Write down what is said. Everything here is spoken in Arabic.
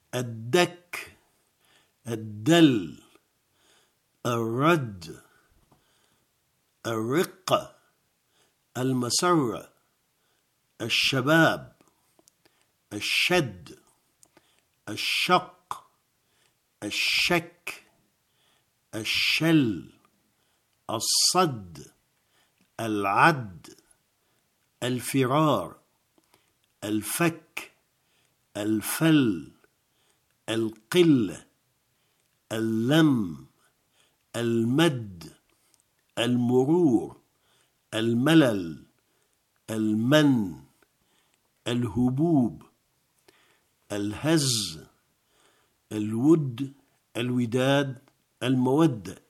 الدك، الدل، الرد، الرقة، المسرة، الشباب، الشد، الشق، الشك، الشل، الصد، العد، الفرار، الفك، الفل، القلة، اللم، المد، المرور، الملل، المن، الهبوب، الهز، الود، الوداد، المودة،